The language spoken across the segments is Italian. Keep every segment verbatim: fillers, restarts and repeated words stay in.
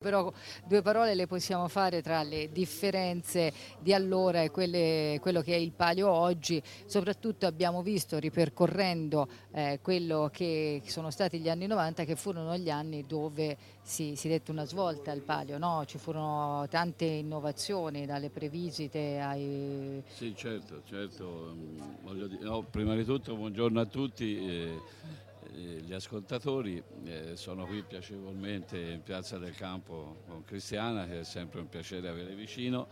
però due parole le possiamo fare tra le differenze di allora e quelle, quello che è il Palio oggi. Soprattutto abbiamo visto, ripercorrendo eh, quello che sono stati gli anni novanta, che furono gli anni dove si, si dette una svolta al Palio, no? Ci furono tante innovazioni, dalle previsite ai... Sì, certo, certo. mm, voglio dire- no, prima di tutto buongiorno a tutti eh, eh, gli ascoltatori. Eh, sono qui piacevolmente in Piazza del Campo con Cristiana, che è sempre un piacere avere vicino.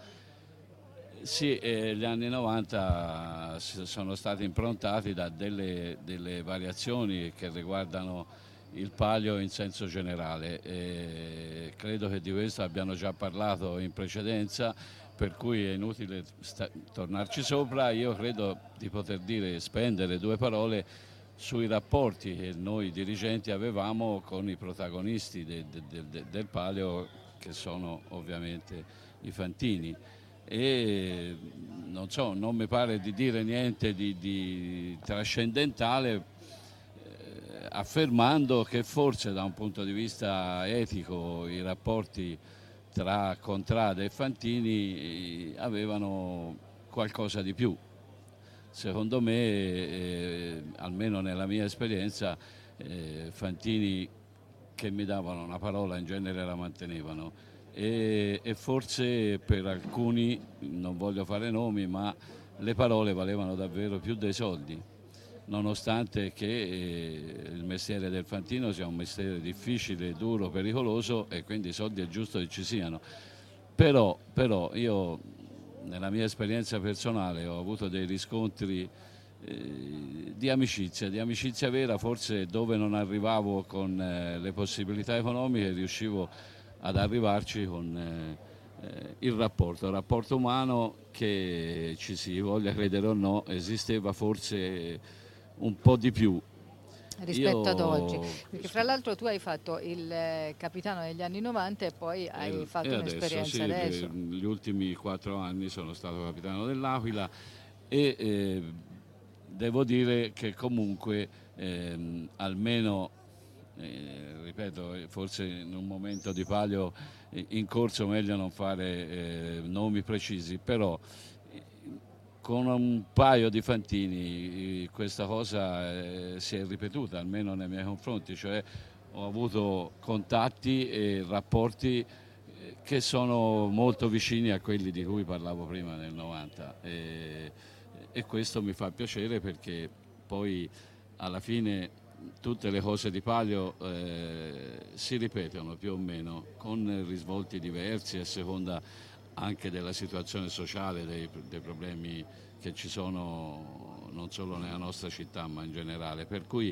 Sì, eh, gli anni novanta s- sono stati improntati da delle, delle variazioni che riguardano il Palio in senso generale. E credo che di questo abbiano già parlato in precedenza, per cui è inutile sta- tornarci sopra. Io credo di poter dire, spendere due parole sui rapporti che noi dirigenti avevamo con i protagonisti de- de- de- de- del Palio, che sono ovviamente i Fantini. E non so, non mi pare di dire niente di, di trascendentale, eh, affermando che forse da un punto di vista etico i rapporti tra Contrada e Fantini eh, avevano qualcosa di più. Secondo me, eh, almeno nella mia esperienza, eh, Fantini, che mi davano una parola, in genere la mantenevano, e, e forse per alcuni, non voglio fare nomi, ma le parole valevano davvero più dei soldi, nonostante che eh, il mestiere del fantino sia un mestiere difficile, duro, pericoloso, e quindi i soldi è giusto che ci siano. Però, però io nella mia esperienza personale ho avuto dei riscontri eh, di amicizia, di amicizia vera, forse dove non arrivavo con eh, le possibilità economiche, riuscivo ad arrivarci con eh, eh, il rapporto, il rapporto umano, che ci si voglia credere o no, esisteva forse un po' di più. rispetto ad oggi, Io perché fra l'altro tu hai fatto il eh, capitano negli anni novanta e poi hai e, e fatto adesso un'esperienza sì, le- adesso. gli ultimi quattro anni sono stato capitano dell'Aquila e eh, devo dire che comunque ehm, almeno, eh, ripeto, eh, forse in un momento di palio eh, in corso meglio non fare eh, nomi precisi, però eh, con un paio di fantini eh, questa cosa eh, si è ripetuta, almeno nei miei confronti, cioè ho avuto contatti e rapporti eh, che sono molto vicini a quelli di cui parlavo prima nel novanta, e, e questo mi fa piacere, perché poi alla fine tutte le cose di Palio eh, si ripetono più o meno, con risvolti diversi a seconda anche della situazione sociale, dei, dei problemi che ci sono non solo nella nostra città ma in generale, per cui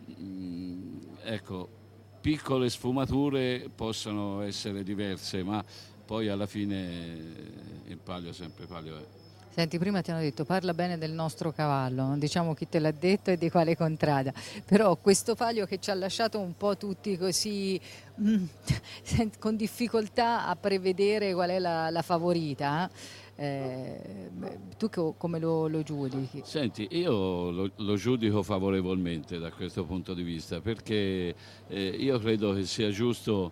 mh, ecco, piccole sfumature possono essere diverse, ma poi alla fine il Palio sempre Palio è. Senti, prima ti hanno detto parla bene del nostro cavallo, non diciamo chi te l'ha detto e di quale contrada, però questo Palio che ci ha lasciato un po' tutti così mm, sen- con difficoltà a prevedere qual è la, la favorita, eh, beh, tu co- come lo, lo giudichi? Senti, io lo, lo giudico favorevolmente da questo punto di vista, perché eh, io credo che sia giusto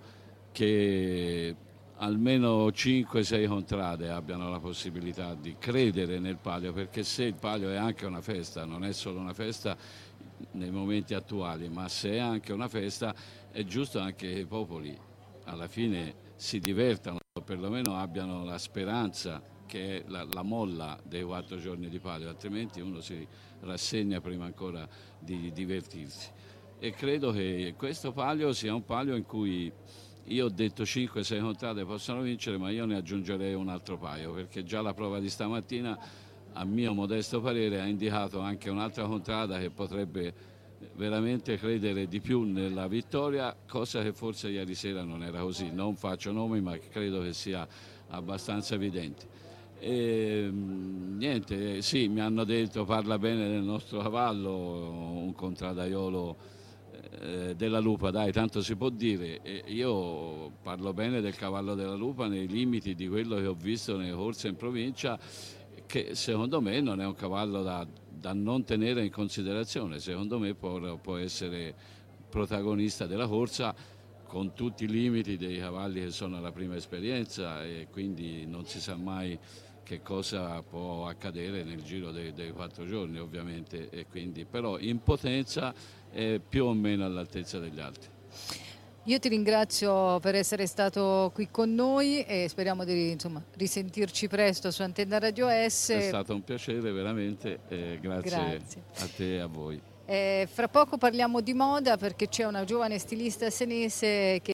che almeno cinque sei contrade abbiano la possibilità di credere nel Palio, perché se il Palio è anche una festa, non è solo una festa nei momenti attuali, ma se è anche una festa, è giusto anche che i popoli alla fine si divertano, o perlomeno abbiano la speranza, che è la, la molla dei quattro giorni di Palio, altrimenti uno si rassegna prima ancora di divertirsi. E credo che questo Palio sia un Palio in cui io ho detto cinque sei contrade possono vincere, ma io ne aggiungerei un altro paio, perché già la prova di stamattina, a mio modesto parere, ha indicato anche un'altra contrada che potrebbe veramente credere di più nella vittoria, cosa che forse ieri sera non era così. Non faccio nomi, ma credo che sia abbastanza evidente. E, niente, sì, mi hanno detto parla bene del nostro cavallo, un contradaiolo eh, della Lupa, dai, tanto si può dire. E io parlo bene del cavallo della Lupa nei limiti di quello che ho visto nelle corse in provincia, che secondo me non è un cavallo da, da non tenere in considerazione, secondo me può, può essere protagonista della corsa con tutti i limiti dei cavalli che sono alla prima esperienza, e quindi non si sa mai che cosa può accadere nel giro dei, dei quattro giorni ovviamente, e quindi, però in potenza è più o meno all'altezza degli altri. Io ti ringrazio per essere stato qui con noi e speriamo di, insomma, risentirci presto su Antenna Radio S. È stato un piacere veramente, eh, grazie, grazie a te e a voi. Eh, fra poco parliamo di moda, perché c'è una giovane stilista senese che